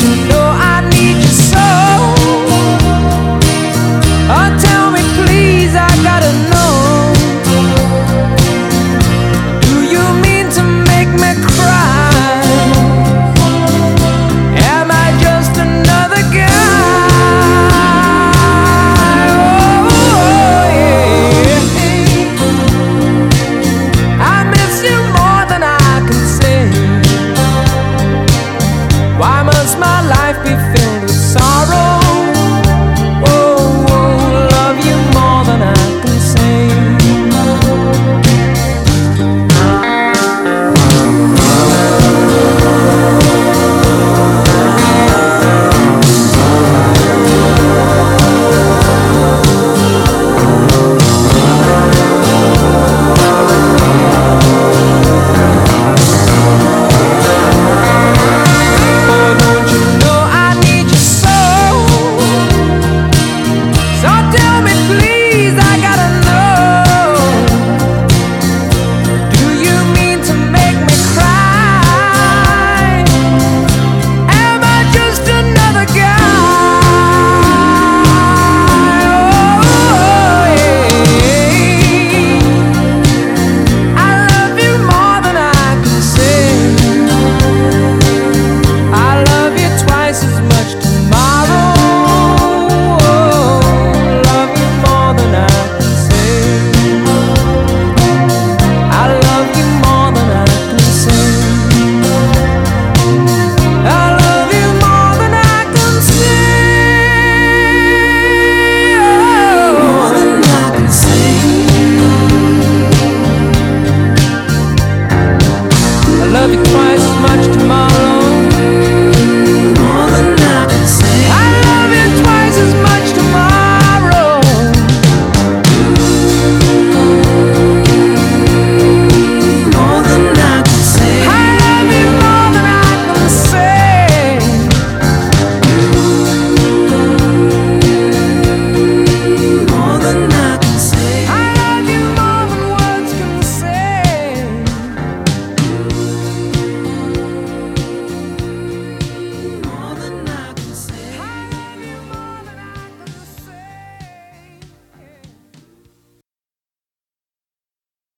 You know I need you so. Oh, tell me please, I gotta know. Do you mean to make me cry? Am I just another guy? Oh, yeah. I miss you more than I can say. Why must my life be filled